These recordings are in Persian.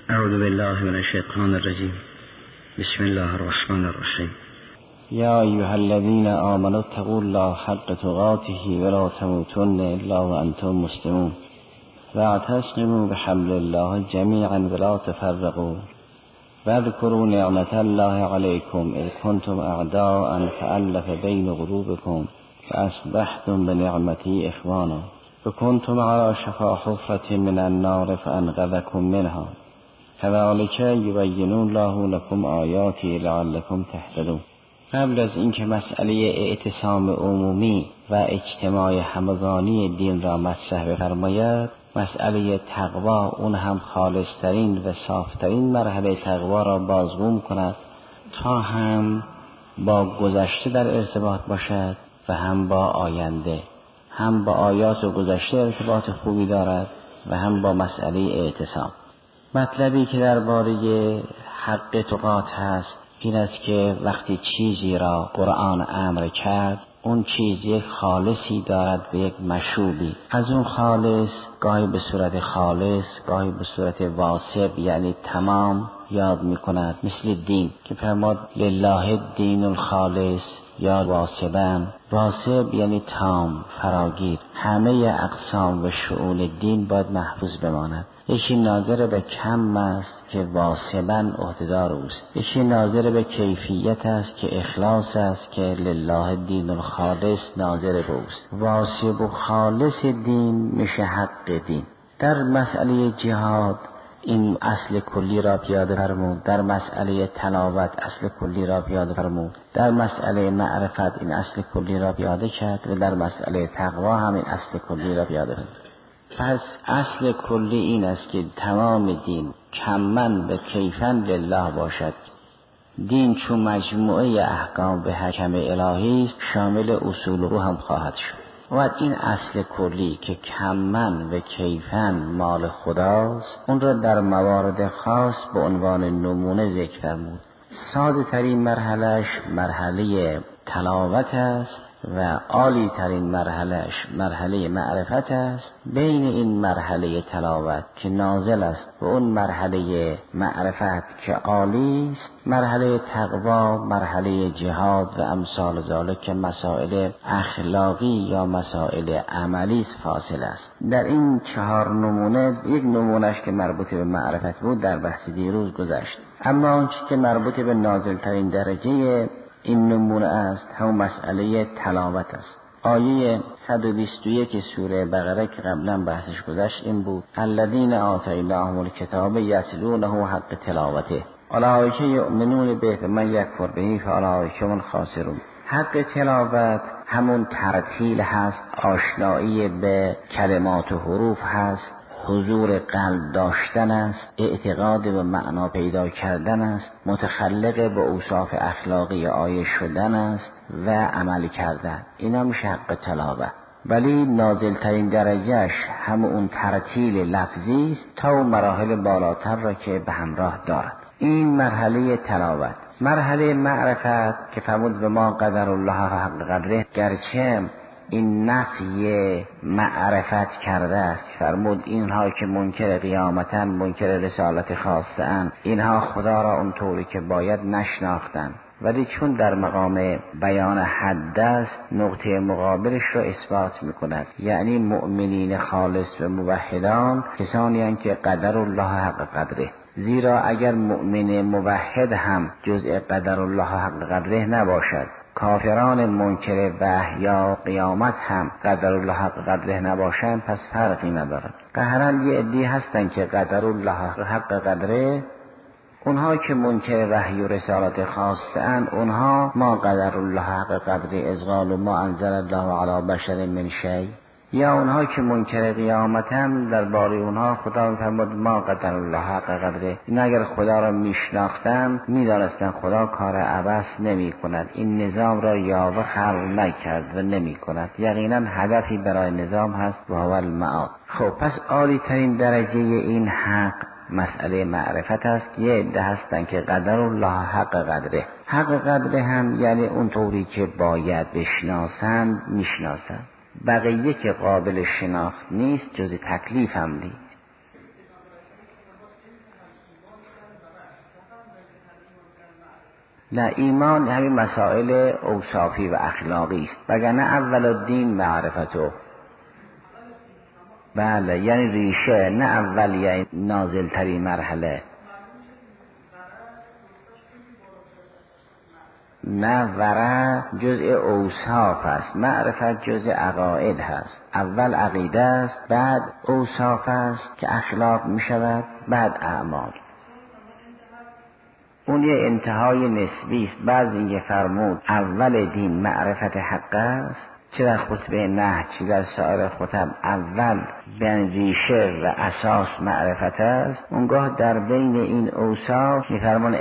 اعوذ بالله من الشیطان الرجیم. بسم الله الرحمن الرحیم. یا ایها الذین آمنوا اتقوا الله حق تقاته ولا تموتن الا وانتم مسلمون واعتصموا بحبل الله جمیعا ولا تفرقوا واذكروا نعمة الله عليكم اذ كنتم اعداء فألف بين قلوبكم فاصبحتم بنعمته اخوانا وكنتم على شفا حفرة من النار فانقذكم منها كذلك يبين الله لكم آیاته لعلكم تهتدون. قبل از اینکه مسئله اعتصام عمومی و اجتماع همگانی دین را مطرح بفرماید، مسئله تقوا، اون هم خالصترین و صافترین مرحله تقوا را بازگو کند تا هم با گذشته در ارتباط باشد و هم با آینده، هم با آیات و گذشته ارتباط خوبی دارد و هم با مسئله اعتصام. مطلبی که درباره حق تقات هست این است که وقتی چیزی را قرآن امر کرد، اون چیز یک خالصی دارد و یک مشوبی. از اون خالص گاهی به صورت خالص، گاهی به صورت واسب یعنی تمام یاد می کند، مثل دین که فرماد لله الدین الخالص یا واسبا. واسب یعنی تام، فراگیر. همه اقسام و شؤون دین باید محفوظ بماند. یکی ناظر به کم است که واسبا عهده‌دار اوست، یکی ناظر به کیفیت است که اخلاص است که لله الدین الخالص ناظر به اوست. واسب و خالص دین میشه حق دین. در مسئله جهاد این اصل کلی را پیاده فرمود، در مسئله تلاوت اصل کلی را پیاده فرمود، در مسئله معرفت این اصل کلی را پیاده کرد و در مسئله تقوا هم این اصل کلی را پیاده فرمود. پس اصل کلی این است که تمام دین کمن و کیفن لله باشد. دین چون مجموعه احکام به حکم الهی است، شامل اصول رو هم خواهد شد. و این اصل کلی که کمن و کیفن مال خداست، اون را در موارد خاص به عنوان نمونه ذکر فرمود. ساده ترین مرحلهش مرحله تلاوت است و عالی ترین مرحلهش مرحله معرفت است. بین این مرحله تلاوت که نازل است و اون مرحله معرفت که عالی است، مرحله تقوا، مرحله جهاد و امثال ذالک که مسائل اخلاقی یا مسائل عملی فاصله است. در این 4 نمونه، یک نمونهش که مربوط به معرفت بود در بحث دیروز گذشت، اما اون چیزی که مربوط به نازل ترین درجه این نمونه است همون مسئله تلاوت است. آیه 121 سوره بقره که قبلا بحثش گذشت این بود: الذین آتیناهم الکتاب یتلونه حق تلاوته اولئک یؤمنون به و من یکفر به فاولئک هم الخاسرون. حق تلاوت همون ترتیل هست، آشنایی به کلمات و حروف هست، حضور قلب داشتن است، اعتقاد به معنا پیدا کردن است، متخلق به اوصاف اخلاقی آیه شدن است و عمل کردن. اینا میشه حق تلاوت. ولی نازل ترین درجهش هم اون ترتیل لفظی است تا اون مراحل بالاتر را که به همراه دارد. این مرحله تلاوت. مرحله معرفت که فرمود به ما قدر الله حق قدره، گرچه این نفی معرفت کرده است، فرمود اینها که منکر قیامتن، منکر رسالت خاصه ان، اینها خدا را اونطوری که باید نشناختن، ولی چون در مقام بیان حد است نقطه مقابلش را اثبات میکند. یعنی مؤمنین خالص و موحدان کسانی هستند که قدر الله حق قدره. زیرا اگر مؤمن موحد هم جزء قدر الله حق قدره نباشد، کافران منکر وحی یا قیامت هم قدر الله حق قدره نباشند، پس فرقی ندارد. قهرن یه عدی هستن که قدر الله حق قدره، اونها که منکر وحی و رسالت خاصه اند، اونها ما قدر الله حق قدره از قالوا ما انزل الله علی بشر من شیء. یا اونها که منکر قیامتن، درباره اونها خدا میفرماد ما قدر الله حق قدره. این اگر خدا را میشناختن میدانستن خدا کار عبث نمی کند، این نظام را یاوه خلق نکرد و نمی کند، یقینا هدفی برای نظام هست و هو المعاد. خب پس عالی ترین درجه این حق مسئله معرفت است. یه عده هستن که قدر الله حق قدره. حق قدره هم یعنی اون طوری که باید بشناسند میشناسند، بقیه که قابل شناخت نیست جز تکلیف هم نیست. نه، ایمان همین مسائل اوصافی و اخلاقی است، وگرنه اول الدین معرفتو. بله، یعنی ریشه، نه اول، یعنی نازل ترین مرحله. نه، ورع جزء اوصاف است، معرفت جزء عقاید هست. اول عقیده است، بعد اوصاف است که اخلاق می شود، بعد اعمال. اون یه انتهای نسبی است. بعد اینکه فرمود اول دین معرفت حق است، چه در خطبه نهج چه در سایر خطب اول بین ریشه و اساس معرفت است، اونگاه در بین این اوصاف میفرمان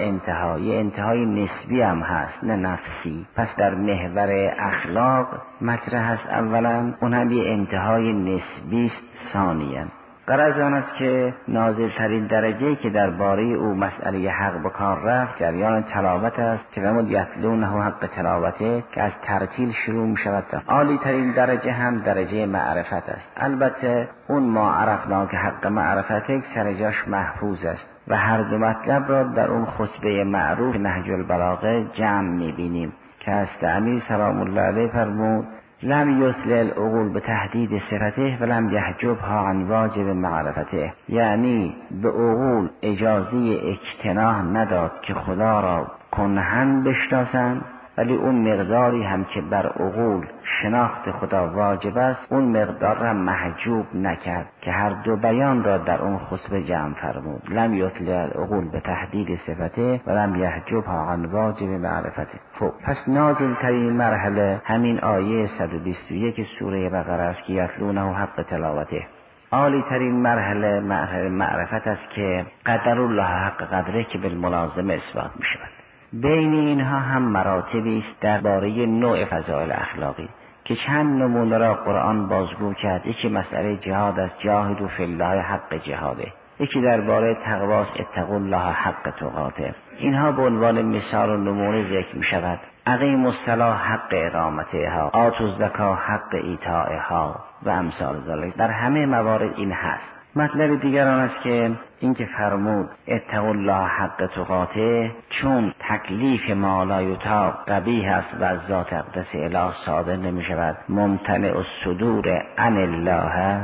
انتهای نسبی هم هست، نه نفسی. پس در محور اخلاق مطرح است اولا، اون هم یه انتهای نسبی است ثانیا. غرض آن است که نازل ترین درجه که درباره او مسئله حق به کار رفت جریان تلاوت است که فرمود یتلونه حق تلاوته، که از ترتیل شروع می شود. عالی ترین درجه هم درجه معرفت است. البته اون ما عرفنا که حق معرفت سر جاش محفوظ است و هر دو مطلب را در اون خطبه معروف نهج البلاغه جمع می بینیم که از امیر سلام الله علیه فرمود لم یسل العقول به تحدید صفته و لم یحجبها عن واجب معرفته، یعنی به عقول اجازه اجتناح نداد که خدا را کنهن بشناسند، ولی اون مقداری هم که بر عقول شناخت خدا واجب است اون مقدار را محجوب نکرد، که هر دو بیان را در اون خطبه جمع فرمود. لم یطلع العقول به تحدید صفته و لم یحجبها عن واجب معرفته. خب پس نازل ترین مرحله همین آیه 121 سوره بقره است که یتلونه حق تلاوته. عالی ترین مرحله معرفت است که قدر الله حق قدره که بالملازمه اثبات می شود. بین اینها هم مراتبی است درباره نوع فضائل اخلاقی که چند نمونه را قرآن بازگو کرد. یکی مسئله جهاد است، جاهدوا فی الله حق جهاده. یکی درباره تقواست، اتقوا الله حق تقاته. اینها به عنوان مثال و نمونه ذکر می شود. اقیموا الصلاة حق اقامتها، آتوا الزکاة حق ایتائها و امثال ذلک. در همه موارد این هست. مطلب دیگر آن است که این که فرمود اتقوا الله حق تقاته، چون تکلیف ما لا یطاق قبیح است و از ذات اقدس اله صادر نمی شود، ممتنع الصدور عن الله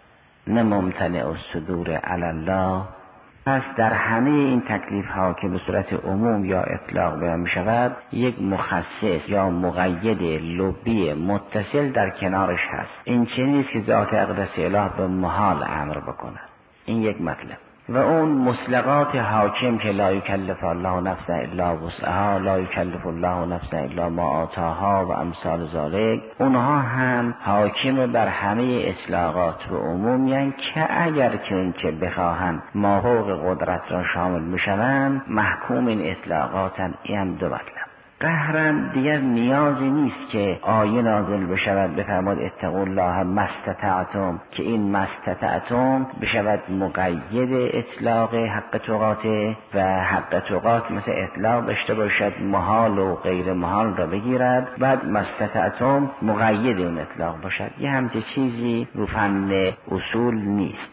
نه ممتنع الصدور علی الله. پس در همه این تکلیف ها که به صورت عموم یا اطلاق بیان می شود، یک مخصص یا مقید لبی متصل در کنارش هست. این چنین است که ذات اقدس اله به محال امر بکند. این یک مطلب. و اون مطلقات حاکم که لا یکلف الله نفسا الا وسعها، لا یکلف الله نفسا الا ما آتاها و امثال ذالک، اونها هم حاکم بر همه اطلاقات و عمومیان که اگر که اون چه بخواهند ماحوق قدرت را شامل میشوند محکوم این اطلاقاتن. این هم دو مطلب. قهرن دیگر نیازی نیست که آیه نازل بشود بفرماد اتقوا الله ما استطعتم، که این ما استطعتم بشود مقید اطلاق حق تقاته و حق تقات مثل اطلاق داشته باشد محال و غیر محال را بگیرد، بعد ما استطعتم مقید اون اطلاق باشد. یه همچه چیزی رو فن اصول نیست.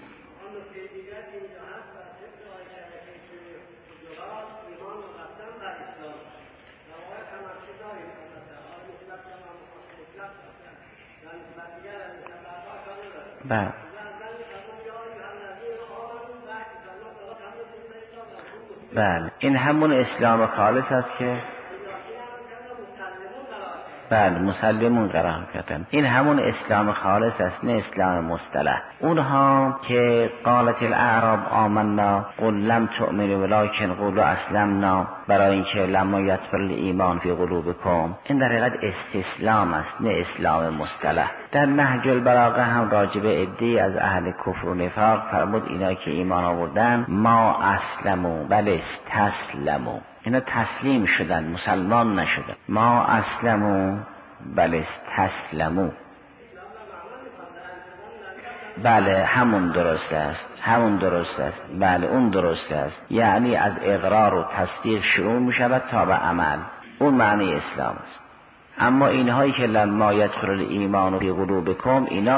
بله این همون اسلام خالص است که بله مسلمون قرار کردن. این همون اسلام خالص است، نه اسلام مصطلح. اونها که قالت الاعراب آمنا قل لم تؤمنوا ولکن قولوا اسلمنا، برای اینکه لما یدخل الایمان فی قلوبکم، این در حقیقت استسلام است، نه اسلام مصطلح. در نهج البلاغه هم راجب عده‌ای از اهل کفر و نفاق فرمود اینا که ایمان آوردن ما اسلموا بل استسلموا، اینا تسلیم شدن، مسلمان نشدن. ما اسلموا بل استسلموا. بله همون درست است، همون درست است. بله اون درست است، یعنی از اقرار و تصدیق شروع می شود تا به عمل. اون معنی اسلام است. اما اینهایی که لما یدخل الایمان فی قلوبکم، اینا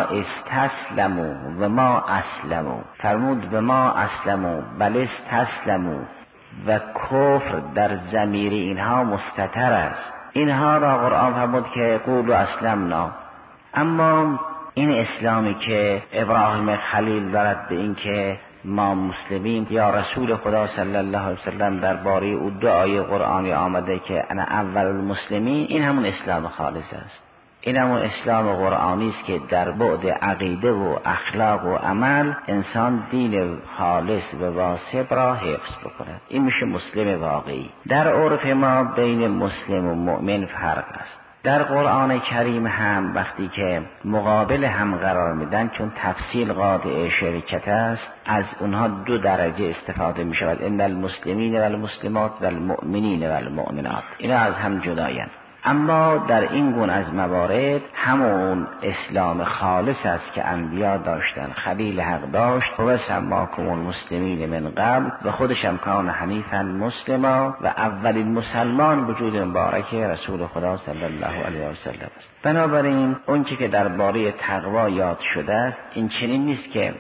استسلموا و ما اسلموا. فرمود و ما اسلموا بل استسلموا، و کفر در ضمیر اینها مستتر است. اینها را قرآن فرمود که قولوا اسلمنا. اما این اسلامی که ابراهیم خلیل دارد به این که ما مسلمیم، یا رسول خدا صلی الله علیه وسلم درباره او دو آیه قرآنی آمده که انا اول المسلمین، این همون اسلام خالص است. این همون اسلام قرآنی است که در بعد عقیده و اخلاق و عمل انسان دین خالص و واسب را حفظ بکند. این میشه مسلم واقعی. در عرف ما بین مسلم و مؤمن فرق است. در قرآن کریم هم وقتی که مقابل هم قرار میدن، چون تفصیل قاطع شرکت است، از اونها دو درجه استفاده می شود. ان المسلمین و المسلمات و المؤمنین و المؤمنات، اینا از هم جداین. اما در این گونه از موارد همون اسلام خالص است که انبیا داشتن، خلیل حق داشت و سماکم المسلمین من قبل و خودش هم کان حنیفا مسلما و اولین مسلمان وجود مبارک رسول خدا صلی الله علیه و سلم است. بنابراین اون چیزی که درباره تقوا یاد شده است این چنین نیست که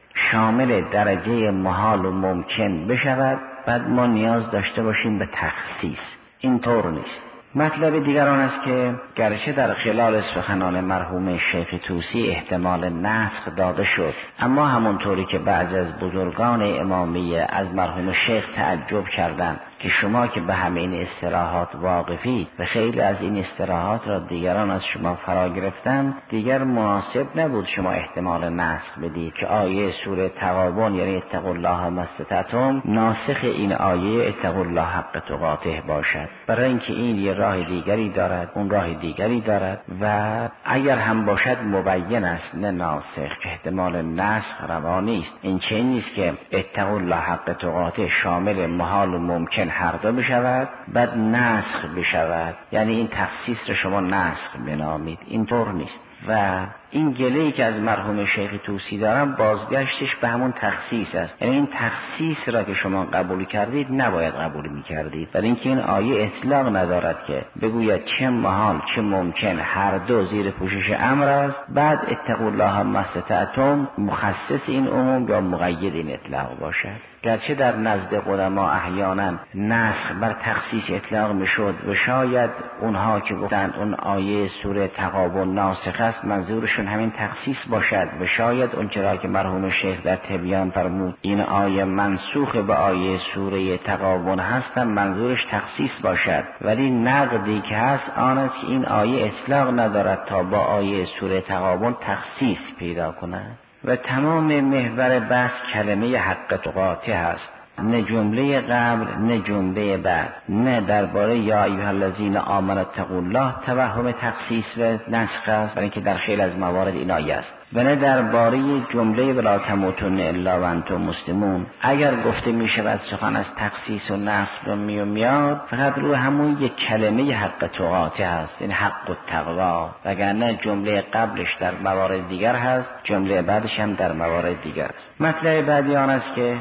شامل درجه محال و ممکن بشود بعد ما نیاز داشته باشیم به تخصیص. اینطور نیست. مطلب دیگر آن است که گرچه در خلال سخنان مرحوم شیخ طوسی احتمال نسخ داده شد، اما همونطوری که بعضی از بزرگان امامیه از مرحوم شیخ تعجب کردند که شما که به همه این اصطلاحات واقفی و خیلی از این اصطلاحات را دیگران از شما فرا گرفتن، دیگر مناسب نبود شما احتمال نسخ بدید که آیه سوره تغابن یعنی اتقوا الله ما استطعتم ناسخ این آیه اتقوا الله حق تقاته باشد، برای اینکه این یه راه دیگری دارد، اون راه دیگری دارد و اگر هم باشد مبین است نه ناسخ، احتمال نسخ روا نیست. این چه نیست که اتقوا الله حق تقاته شامل محال و ممکن هر دو بشود بعد نسخ بشود، یعنی این تخصیص رو شما نسخ بنامید. اینطور نیست. و این گله‌ای که از مرحوم شیخ طوسی دارم بازگشتش به همون تخصیص است، یعنی این تخصیص را که شما قبول کردید نباید قبول می‌کردید، برای اینکه این آیه اطلاق ندارد که بگوید چه محال چه ممکن هر دو زیر پوشش امر است، بعد اتقوا الله ما استطعتم مخصص این عموم یا مقید این اطلاق باشد. گرچه در نزد قدما احیانا نسخ بر تخصیص اطلاق میشد و شاید اونها که گفتن اون آیه سوره تغابن ناسخ است منظورشون همین تخصیص باشد و شاید اون چرا که مرحوم شیخ در تبیان فرمود این آیه منسوخ به آیه سوره تغابن هست منظورش تخصیص باشد، ولی نقدی که هست آن است که این آیه اطلاق ندارد تا با آیه سوره تغابن تخصیص پیدا کند. و تمام محور بحث کلمه حق تقاته هست، نه جمله قبل نه جمله بعد، نه درباره یا ایها الذین آمنوا اتقوا الله توهم تخصیص و نسخ است، برای اینکه در خیلی از موارد این آیه است، و نه درباره جمله ولا تموتن الا و انتم مسلمون. اگر گفته می شود سخن از تخصیص و نسخ و میاد فقط روی همون یک کلمه حق تقاته هست، این حق و تقوا، وگرنه جمله قبلش در موارد دیگر هست، جمله بعدش هم در موارد دیگر است. مطلب بعدی آن است که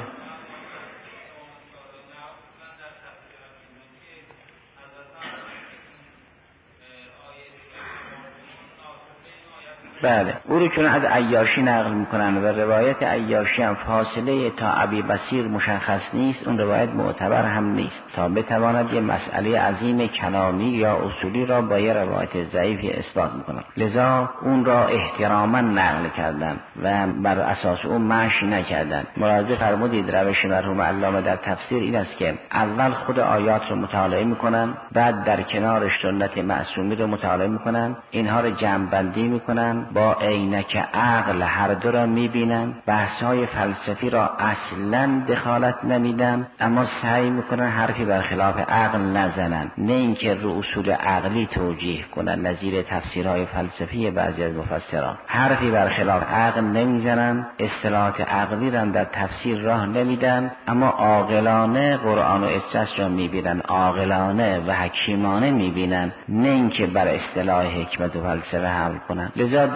بله او رو چون از عیاشی نقل میکنن و روایت عیاشی هم فاصله تا ابی بصیر مشخص نیست، اون روایت معتبر هم نیست تا بتواند یه مسئله عظیم کلامی یا اصولی را با یه روایت ضعیفی اثبات میکنن، لذا اون را احتراما نقل کردن و بر اساس اون مشی نکردن. ملاحظه فرمودید روش مرحوم علامه در تفسیر این است که اول خود آیات رو مطالعه میکنن، بعد در کنارش سنت معصومی رو مطالعه میکنن، اینها رو جمع بندی میکنن، با عینک عقل هر دو را میبینن، بحث‌های فلسفی را اصلا دخالت نمیدن، اما سعی میکنن حرفی برخلاف عقل نزنن، نه اینکه رو اصول عقلی توجیه کنن نظیر تفسیرهای فلسفی بعضی از مفسران، حرفی برخلاف عقل نمیزنن، اصطلاحات عقلی را در تفسیر راه نمیدن، اما عاقلانه قرآن و احساس را میبینن، عاقلانه و حکیمانه میبینن، نه اینکه بر اصطلاح حکمت و فلسفه حمل کنن. لذا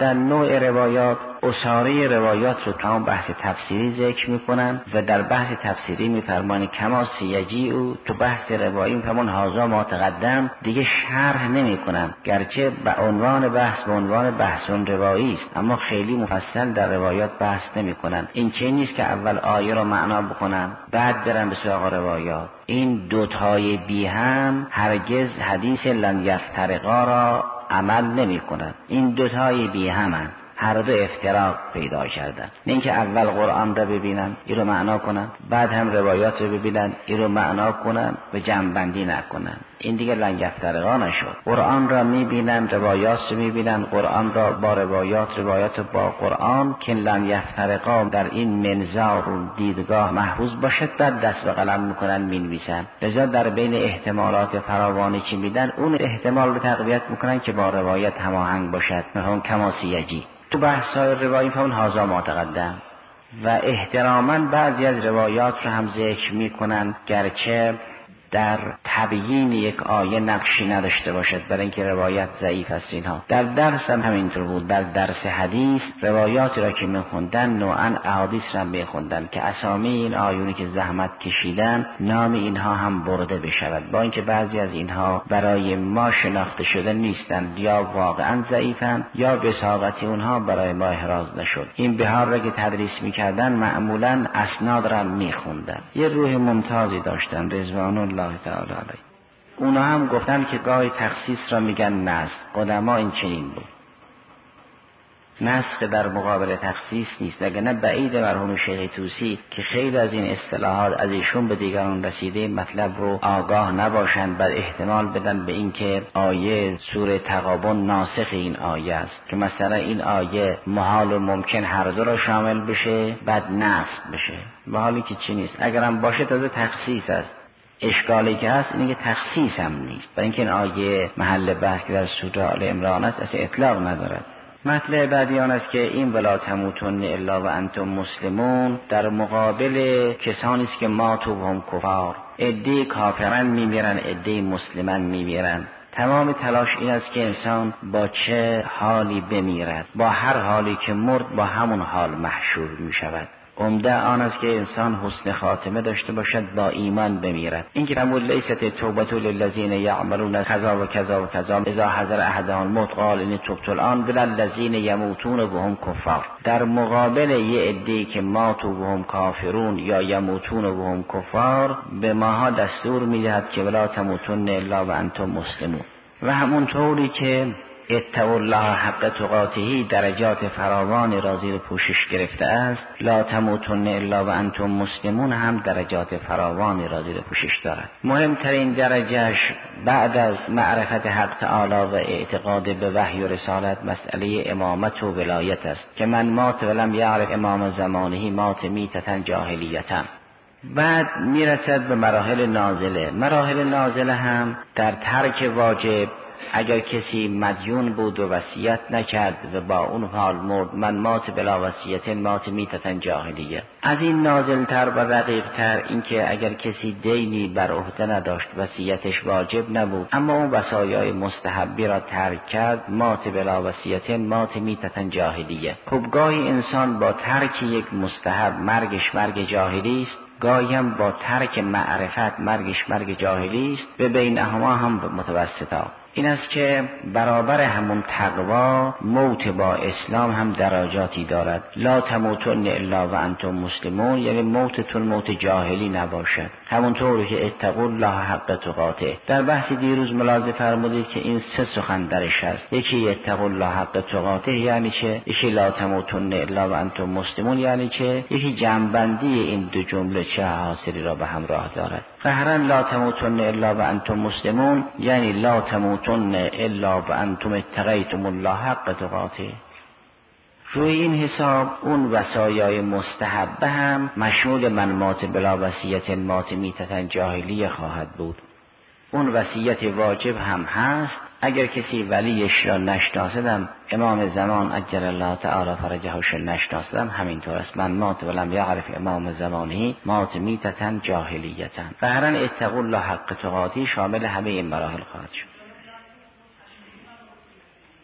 مثلا نوع روایات، اساره روایات رو تمام بحث تفسیری ذکر میکنن و در بحث تفسیری میفرمان کما سیجی او، تو بحث روایی میفرمان هازا ما تقدم، دیگه شرح نمیکنن، گرچه به عنوان بحثون روایی است اما خیلی مفصل در روایات بحث نمیکنن. این چه نیست که اول آیه رو معنا بکنن بعد برن به سراغ روایات. این دوتای بی هم هرگز حدیث لن یفترقا را عمل نمی کنند. این دوتای بی همن، هر دو افتراق پیدا کردن. نه اینکه اول قرآن را ببینن این رو معنا کنن بعد هم روایات رو ببینن این رو معنا کنن و جمع‌بندی نکنن. این دیگه لن یفترقا نشد. قرآن را میبینن، روایات رو میبینن، قرآن را با روایات با قرآن، که لن یفترقا در این منظار و دیدگاه محفوظ باشد، بعد دست به قلم میکنن مینویسن. لذا در بین احتمالات فراوانی که میدن اون احتمال رو تقویت میکنن که با روایت هماهنگ باشد. مثلا کما سیجی تو بحث‌های روایی فهمون هازا ما تقدم و احتراما بعضی از روایات رو هم ذکر میکنن گرچه در تبیین یک آیه نقشی نداشته باشد، برای اینکه روایت ضعیف است. اینها در درس هم همینطور بود. در درس حدیث روایاتی را که میخوندن نوعا احادیث را میخوندن که اسامی این آیونی که زحمت کشیدن نام اینها هم برده بشود، با اینکه بعضی از اینها برای ما شناخته شده نیستند، یا واقعا ضعیفند یا وثاقت اونها برای ما احراز نشد. این بهار را که تدریس میکردن معمولا اسناد را میخوندن. یه روح ممتازی داشتن رضوان الله تعالی علیه. اونا هم گفتن که گاهی تخصیص را میگن نسخ. قدما این چنین بود. نسخ در مقابل تخصیص نیست. اگر نه بعید مرحوم شیخ طوسی که خیلی از این اصطلاحات از ایشون به دیگران رسیده مطلب رو آگاه نباشند، بعد احتمال بدن به این که آیه سوره تغابن ناسخ این آیه است، که مثلا این آیه محال و ممکن هر دو را شامل بشه بعد نسخ بشه، به حالی که چی نیست. اگرم باشه تازه تخصیص است. اشکالی که هست اینه که تخصیص هم نیست، برای اینکه این آیه محل بحث که در سوره آل عمران است اصلا اطلاق ندارد. مطلب بعدی آن است که این ولا تموتن الا و انتم مسلمون در مقابل کسانی است که ماتوا و هم کفار، عده کافرن میمیرن، عده مسلمان میمیرن. تمام تلاش این است که انسان با چه حالی بمیرد، با هر حالی که مرد با همون حال محشور می شود. عمده آن است که انسان حسن خاتمه داشته باشد، با ایمان بمیرد. این که فرمود لیست توبة للذین یعملون کذا و کذا و کذا اذا حضر احدهم الموت قال ان تبت الان بل الذین یموتون و هم کفار. در مقابل یه عده‌ای که ماتوا و هم کافرون یا یموتون و هم کفار به ماها دستور میدهد که ولا تموتن الا و انتم مسلمون. و همونطوری که اتقوا الله حق تقاته درجات فراوانی را زیر پوشش گرفته است، لا تموتن الا و انتم مسلمون هم درجات فراوانی را زیر پوشش دارد. مهمترین درجهش بعد از معرفت حق تعالی و اعتقاد به وحی و رسالت مسئله امامت و ولایت است که من مات ولم یعرف امام زمانه مات میتة جاهلیتا. بعد میرسد به مراحل نازله. مراحل نازله هم در ترک واجب، اگر کسی مدیون بود و وصیت نکرد و با اون حال مرد، من مات بلا وصیت مات میتة جاهلیه. از این نازلتر و رقیقتر این که اگر کسی دینی بر عهده نداشت، وصیتش واجب نبود اما اون وصایای مستحبی را ترک کرد، مات بلا وصیت مات میتة جاهلیه. خب گاهی انسان با ترک یک مستحب مرگش مرگ جاهلی است، گاهی هم با ترک معرفت مرگش مرگ جاهلی است، به بینهما هم متوسطا. این است که برابر همون تقوا موت با اسلام هم درجاتی دارد. لا تموتن الا و انتم مسلمون، یعنی موتتون موت جاهلی نباشد. همونطوری که اتقوا الله حق تقاته. در بحث دیروز ملاحظه فرمودید که این سه سخن درش هست. یکی اتقوا الله حق تقاته یعنی چه؟ یکی لا تموتن الا و انتم مسلمون یعنی چه؟ یکی جمع‌بندی این دو جمله چه حاصلی را به همراه دارد. قهرا لا تموتن الا و انتم مسلمون یعنی لا تموتن الا و انتم اتقیتم الله حق تقاته. روی این حساب اون وصایای مستحبه هم مشمول من مات بلا وصیت مات میتة جاهلیه خواهد بود. اون وصیت واجب هم هست. اگر کسی ولیش را نشناسدم، امام زمان عجل الله تعالی فرجهش نشناسدم، همینطور است. من مات ولم یعرف امام زمانه مات میتة جاهلیتا. قهرن اتقوا الله حق تقاته شامل همه این مراحل خواهد شد.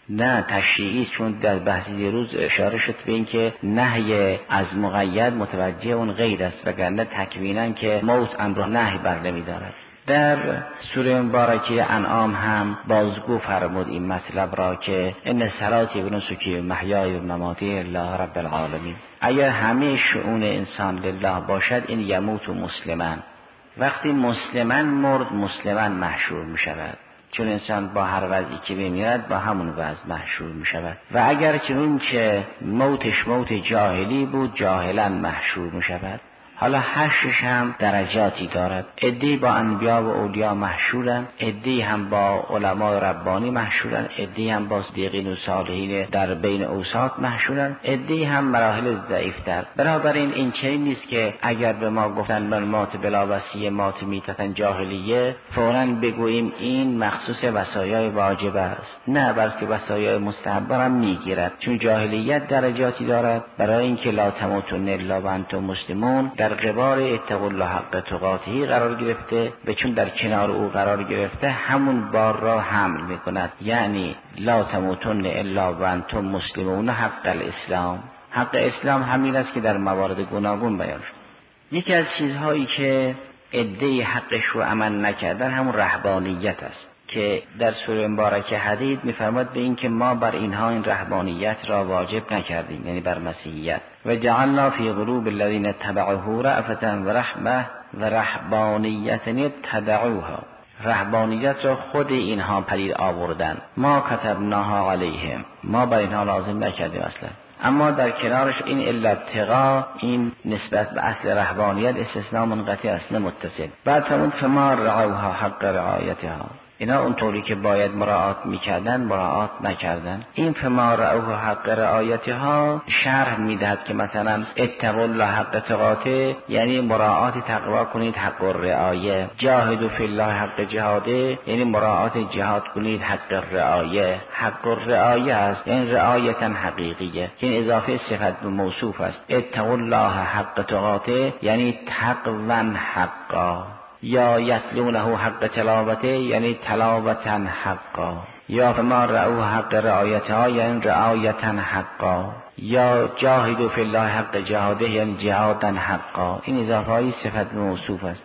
نه تشریعی، چون در بحث دیروز اشاره شد به این که نهی از مقید متوجه اون غیر است، وگرنه تکوینا که موت امر نهی بر نمی‌دارد. در سوره مبارکه انعام هم بازگو فرمود این مطلب را که ان صلاتی و نسکی و محیای و مماتی لله رب العالمین. اگر همه شؤون انسان لله باشد این یموت مسلما، وقتی مسلما مرد مسلما محشور می شود، چون انسان با هر وضعی که بمیرد با همون وضع محشور می شود. و اگر چون که موتش موت جاهلی بود جاهلا محشور می شود. حالا حشرش هم درجاتی دارد، عده‌ای با انبیا و اولیا محشورن، عده‌ای هم با علماء ربانی محشورن، عده‌ای هم با صدیقین و صالحین در بین اوساط محشورن، عده‌ای هم مراحل ضعیفتر. بنابراین این چنین نیست که اگر به ما گفتن من مات بلا وصیه مات میتتن جاهلیه فوراً بگوییم این مخصوص وصایای واجب است. نه، بلکه وصایای مستحب هم میگیرد، چون جاهلیت درجاتی دارد. برای اینکه لا تموتن الا و انتم مسلمون در قبال اتقوا الله حق تقاته قرار گرفته، و چون در کنار او قرار گرفته همون بار را حمل میکند، یعنی لا تموتن الا و انتم مسلمون حق الاسلام. حق اسلام همین است که در موارد گوناگون بیان شد. یکی از چیزهایی که عده‌ای حقش رو عمل نکردن همون رهبانیت است که در سوره مبارکه حدید می‌فرماد به این که ما بر اینها این رهبانیت را واجب نکردیم، یعنی بر مسیحیت. و جعلنا فی قلوب الذین اتبعوه رأفة و رحمة و رهبانیت ابتدعوها. رهبانیت را خود اینها پدید آوردن، ما کتبناها علیهم، ما بر اینها لازم نکردیم اصلا. اما در کنارش این الا ابتغاء، این نسبت به اصل رهبانیت استثناء منقطع است نه متصل. بعد فرمود فما رعوها حق رعایتها، اینا اونطوری که باید مراعات میکردن مراعات نکردن. این فما رعوها حق رعایتها شرح میدهد که مثلا اتقوا الله حق تقاته یعنی مراعات تقوا کنید حق الرعایه، جاهدوا فی الله حق جهاده یعنی مراعات جهاد کنید حق الرعایه. حق الرعایه است یعنی رعایتا حقیقیه که این اضافه صفت به موصوف است. اتقوا الله حق تقاته یعنی تقوا حقا، یا یتلونه حق تلاوته یعنی تلاوتا حقا، یا فما رعوه حق رعایتها یعنی رعایتا حقا، یا جاهدوا فی الله حق جهاده یعنی جهادا حقا. این اضافه های صفت موصوف است.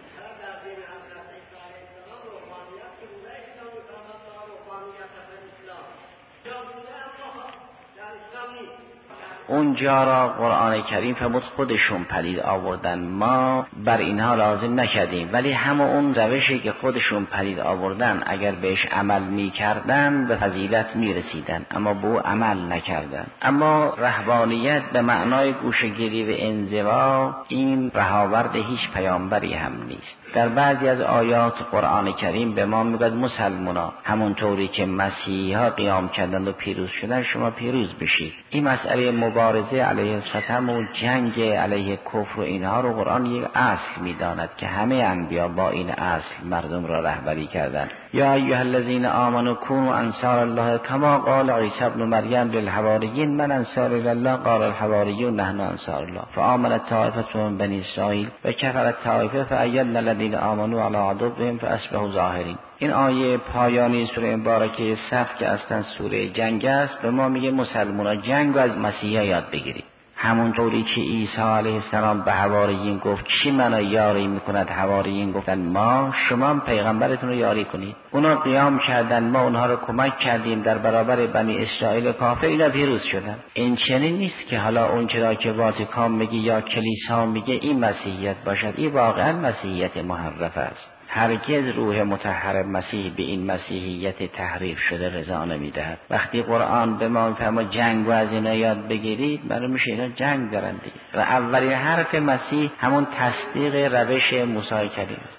اونجا را قرآن کریم فرمود خودشون پدید آوردن، ما بر اینها لازم نکردیم، ولی همه اون روشی که خودشون پدید آوردن اگر بهش عمل میکردن به فضیلت میرسیدن، اما به او عمل نکردن. اما رهبانیت به معنای گوشه‌گیری و انزوا این رهاورد هیچ پیامبری هم نیست. در بعضی از آیات قرآن کریم به ما میگه مسلمانا همونطوری که مسیحا قیام کردند و پیروز شدن شما پیروز بشید. این مسئله مبارزه علیه ستم و جنگ علیه کفر و اینها رو قرآن یک اصل میداند که همه انبیا با این اصل مردم را رهبری کردند. یا ایها الذین آمنوا کونوا انصار الله کما قال عیسی ابن مریم للحواریین من انصار الله قال الحواریون نحن انصار الله فآمنت طائفة من بنی اسرائیل و کفرت طائفه فأیدنا الذین آمنوا علی عدوهم فاصبحوا ظاهرین. این آیه پایانی سوره مبارکه صف که اصلا سوره جنگ است به ما میگه مسلمانان جنگ از مسیحا یاد بگیرید. همونطوری که عیسی علیه السلام به حواریین گفت کی منو یاری میکند، حواریین گفتن ما، شما پیغمبرتون رو یاری کنید. اونا قیام کردن، ما اونها رو کمک کردیم در برابر بنی اسرائیل کافر، اینا پیروز شدن. این چنین نیست که حالا اون چرا که واتیکان میگه یا کلیسا میگه این مسیحیت باشد. این واقعا مسیحیت محرف است. هرگز روح مطهر مسیح به این مسیحیت تحریف شده رضا نمیدهد. وقتی قرآن به ما میفرماید جنگ و از اینا یاد بگیرید، معلوم میشه اینا جنگ دارن دیگه. و اولین حرف مسیح همون تصدیق روش موسی کریم است.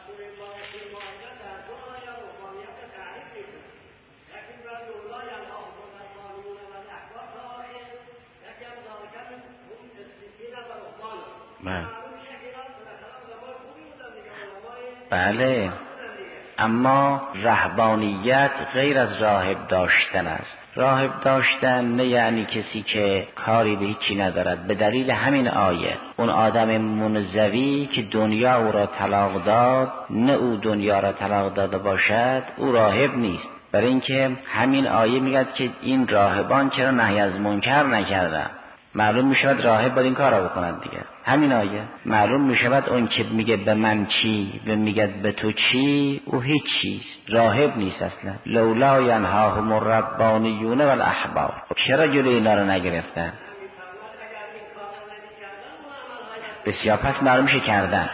بله، اما رهبانیت غیر از راهب داشتن است. راهب داشتن نه یعنی کسی که کاری به هیچی ندارد. به دلیل همین آیه اون آدم منزوی که دنیا او را طلاق داد، نه او دنیا را طلاق داده باشد، او راهب نیست، برای اینکه همین آیه میگه که این راهبان چرا نهی از منکر نکردن. معلوم میشود راهب باید این کار را بکنند دیگه. همین آیه معلوم میشود اون که میگه به من چی و میگه به تو چی، او هیچ چیز راهب نیست اصلا. لولا ینهاهم الربانیون والاحبار. چرا جلوی اینا رو نگرفتن؟ بسیار پس معلوم میشه کردن.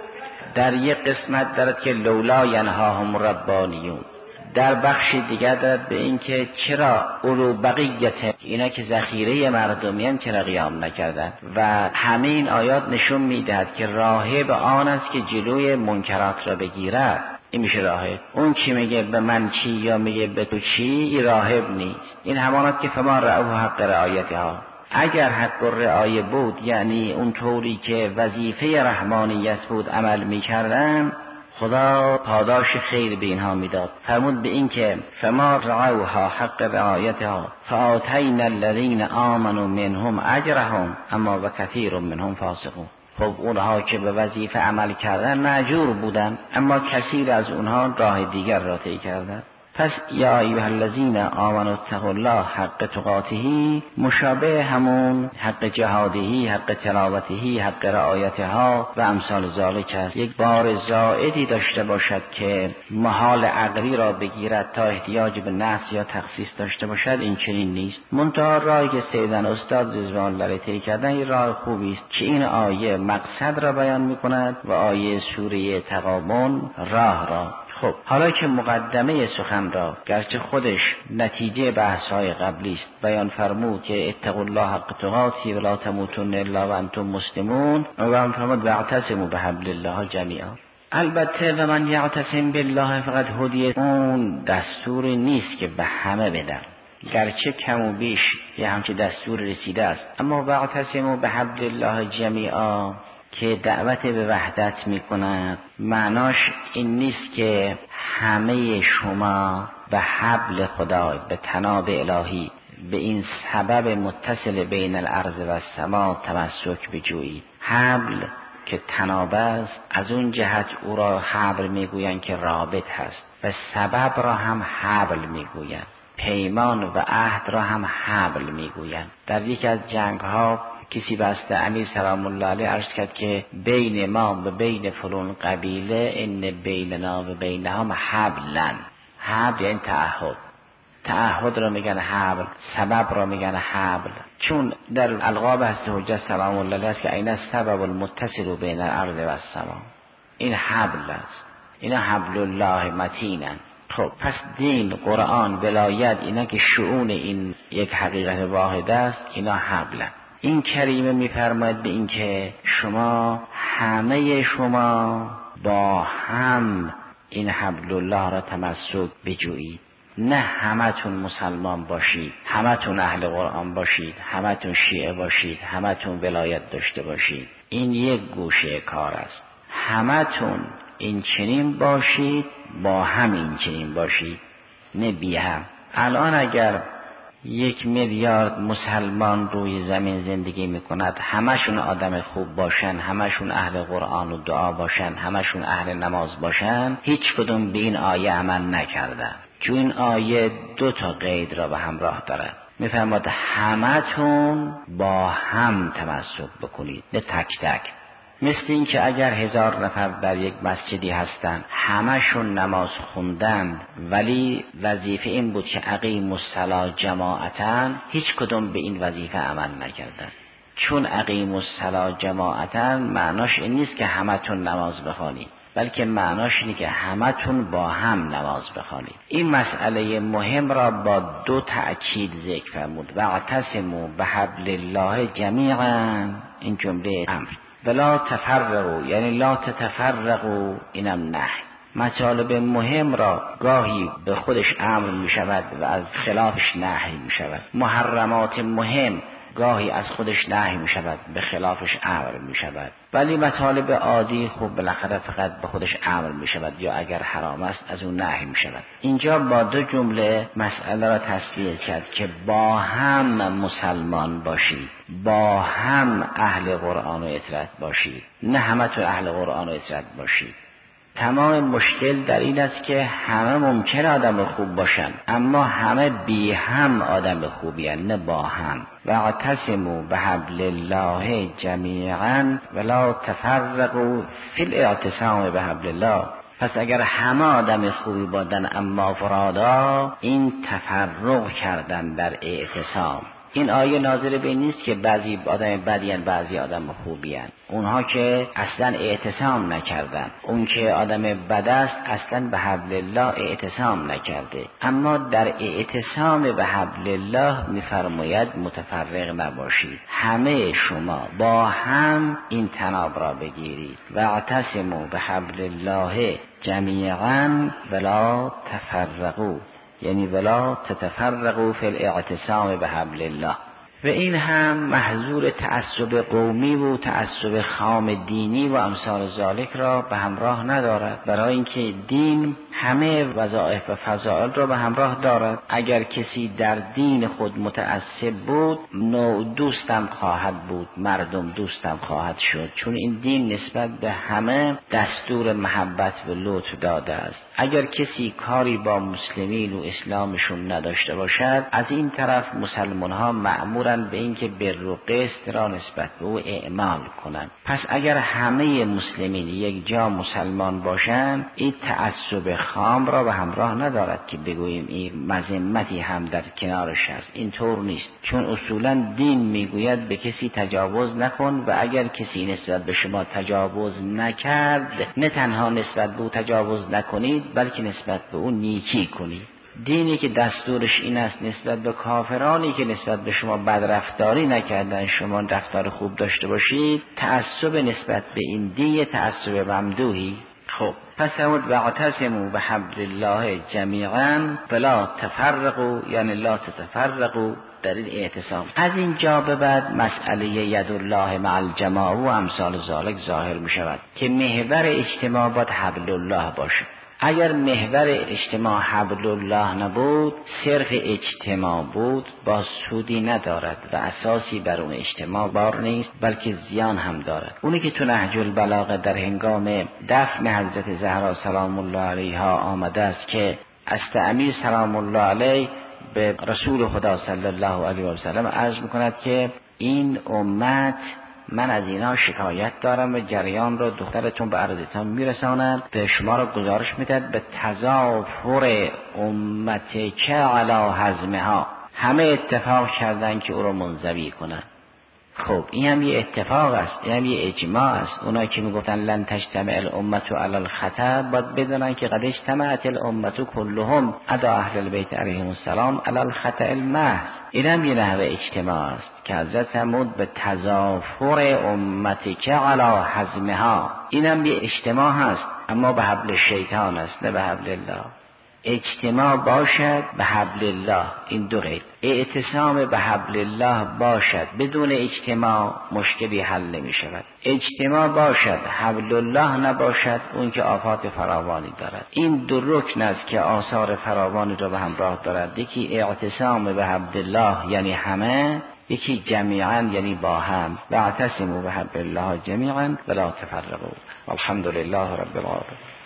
در یک قسمت دارد که لولا ینهاهم الربانیون، در بخش دیگر دارد به این که چرا اولو بقیت، اینا که ذخیره مردمیان چرا قیام نکردن. و همه این آیات نشون میدهد که راهب آن است که جلوی منکرات را بگیرد. این میشه راهب. اون که میگه به من چی یا میگه به تو چی، این راهب نیست. این همانست که فما رعوه حق رعایتها. اگر حق رعایه بود، یعنی اون طوری که وظیفه رحمانیت بود عمل میکردن، خدا پاداش خیر به اینها میداد. فرمود به این که فما رعوها حق رعایتها فآتینا الذین آمنوا منهم اجرهم اما و کثیر منهم فاسقون. خب اونها که به وظیفه عمل کردن مأجور بودن، اما کثیر از اونها راه دیگر را طی کردن. پس یا ایها الذین آمنوا اتقوا الله حق تقاته مشابه همون حق جهادهی، حق تلاوتهی، حق رعایتها و امثال ذالک است. یک بار زائدی داشته باشد که محال عقلی را بگیرد تا احتیاج به نص یا تخصیص داشته باشد، این چنین نیست. منتها راهی که سیدن استاد رضوان الله طی کردن این راه خوبی است که این آیه مقصد را بیان می‌کند و آیه سوره تغابن راه را. خب حالا که مقدمه سخن را گرچه خودش نتیجه بحث‌های قبلی است بیان فرمود که اتقوا الله حق تقاته ولا تموتن الا وانتم مسلمون، و فرمود واعتصموا بحبل الله جمیعا. البته و من یعتصم بالله فقط هدیه، اون دستوری نیست که به همه بدن، گرچه کم و بیش یه همچین دستور رسیده است، اما واعتصموا بحبل الله جمیعا که دعوت به وحدت میکند. معناش این نیست که همه شما به حبل خدا، به طناب الهی، به این سبب متصل بین الارض و السما تمسک بجویید. حبل که طناب است، از اون جهت او را حبل میگویند که رابط هست، و سبب را هم حبل میگویند، پیمان و عهد را هم حبل میگویند. در یکی از جنگ ها کسی بسته امیر سلام الله علیه عرض کرد که بین ما و بین فلان قبیله ان بیننا و بینهم حبلن. حبل یعنی تعهد را میگن حبل، سبب را میگن حبل. چون در القاب هست حجت سلام الله علیه است که این السبب المتصل بین الارض و السما، این حبل است، اینا حبل الله متینن. خب پس دین، قرآن، ولایت، اینا که شؤون این یک حقیقت واحد است، اینا حبلن. این کریمه میفرماید به این که شما همه شما با هم این حبل الله را تمسک بجویید. نه همتون مسلمان باشید، همتون اهل قرآن باشید، همتون شیعه باشید، همتون ولایت داشته باشید. این یک گوشه کار است. همتون این چنین باشید، با هم این چنین باشید، نه بی هم. الان اگر 1 میلیارد مسلمان روی زمین زندگی میکند، همشون آدم خوب باشن، همشون اهل قرآن و دعا باشن، همشون اهل نماز باشن، هیچ کدوم به این آیه عمل نکردن. چون این آیه 2 قید را به همراه دارد. میفرماد همتون با هم تمسک بکنید، نه تک تک. مثل این که اگر 1000 نفر در یک مسجدی هستند، همشون نماز خوندن، ولی وظیفه این بود که اقیموا الصلاة جماعتاً، هیچ کدوم به این وظیفه عمل نکردن. چون اقیموا الصلاة جماعتاً معناش این نیست که همتون نماز بخوانید، بلکه معناش اینه که همتون با هم نماز بخوانید. این مسئله مهم را با 2 تأکید ذکر فرمود. واعتصموا بحبل الله جمیعا، این جمله امر. ولا تفرقوا یعنی لا تتفرقوا، اینم نهی. مطالب مهم را گاهی به خودش امر می شود و از خلافش نهی می شود. محرمات مهم گاهی از خودش نهی می شود، به خلافش امر می شود. ولی مطالب عادی خوب بالاخره فقط به خودش امر می شود، یا اگر حرام است از اون نهی می شود. اینجا با 2 جمله مسئله را تصویر کرد که با هم مسلمان باشید، با هم اهل قرآن و اطاعت باشید، نه همتون اهل قرآن و اطاعت باشید. تمام مشکل در این است که همه ممکن آدم خوب باشن، اما همه بی هم آدم خوبی هن، نه با هم. واعتصموا بحبل الله جمیعا ولا تفرقوا فی الاعتصام بحبل الله. پس اگر همه آدم خوبی بودن اما فرادا، این تفرق کردن در اعتصام. این آیه ناظر به این نیست که بعضی آدم بدی هن بعضی آدم خوبی هن. اونها که اصلا اعتصام نکردن، اون که آدم بد است اصلا به حبل الله اعتصام نکرده. اما در اعتصام به حبل الله میفرماید متفرق نباشید، همه شما با هم این تناب را بگیرید. واعتصموا بحبل الله جمیعا ولا تفرقوا، یعنی ولا تتفرقوا فی الاعتصام بحبل الله. و این هم محظور تعصب قومی و تعصب خام دینی و امثال ذالک را به همراه ندارد، برای اینکه دین همه وظایف و فضائل را به همراه دارد. اگر کسی در دین خود متعصب بود، نوع دوستم خواهد بود، مردم دوستم خواهد شد، چون این دین نسبت به همه دستور محبت و لطف داده است. اگر کسی کاری با مسلمین و اسلامشون نداشته باشد، از این طرف مسلمان ها مأمورن به اینکه بر و قسط را نسبت به او اعمال کنند. پس اگر همه مسلمین یک جا مسلمان باشند، این تعصب خام را به همراه ندارد که بگوییم این مذمتی هم در کنارش است. این طور نیست، چون اصولا دین میگوید به کسی تجاوز نکن و اگر کسی نسبت به شما تجاوز نکرد، نه تنها نسبت به او تجاوز نکنید بلکه نسبت به او نیکی کنید. دینی که دستورش این است نسبت به کافرانی که نسبت به شما بدرفتاری نکردن شما رفتار خوب داشته باشید، تعصب نسبت به این دین تعصب ممدوحی. خب پس همود واعتصموا بحبل الله جمیعا ولا تفرقوا، یعنی لا تتفرقوا در این اعتصام. از اینجا به بعد مسئله ید الله مع الجماعه و امثال ذالک ظاهر می شود که محور اجتماع باید حبل الله باشد. اگر محور اجتماع حبل الله نبود، صرف اجتماع بود، با سودی ندارد و اساسی بر اون اجتماع بار نیست بلکه زیان هم دارد. اونی که تو نهج البلاغه در هنگام دفن حضرت زهرا سلام الله علیها آمده است که استعمیر سلام الله علیه به رسول خدا صلی الله علیه و سلم عرض میکند که این امت من از اینا شکایت دارم و جریان را دخترتون به عرضتان میرساند، به شما را گزارش میدهد به تظاهر امت که علی حزمها، همه اتفاق کردن که او را منزوی کنند. خب این هم یه اتفاق است، این هم یه اجماع است. اونایی که میگفتن لن تجتمع الامت علی الخطا باید بدونن که قد اجتمعت الامت کلهم عدا اهل البیت علیهم السلام علی الخطا المحض. این هم یه نحوه اجتماع است که حضرت فرمود به تظاهر امتی که علی حزمها. این هم یه اجتماع هست اما به حبل شیطان است نه به حبل الله. اجتماع باشد به حبل الله، این دو قید. اعتصام به حبل الله باشد، بدون اجتماع مشکلی حل نمی شود. اجتماع باشد حبل الله نباشد، اون که آفات فراوانی دارد. این دو رکن است که آثار فراوانی را به همراه دارد. یکی اعتصام به حبل الله یعنی همه، یکی جمیعا یعنی با هم. واعتصموا بحبل الله جمیعا ولا تفرقوا. الحمدلله رب العالمین.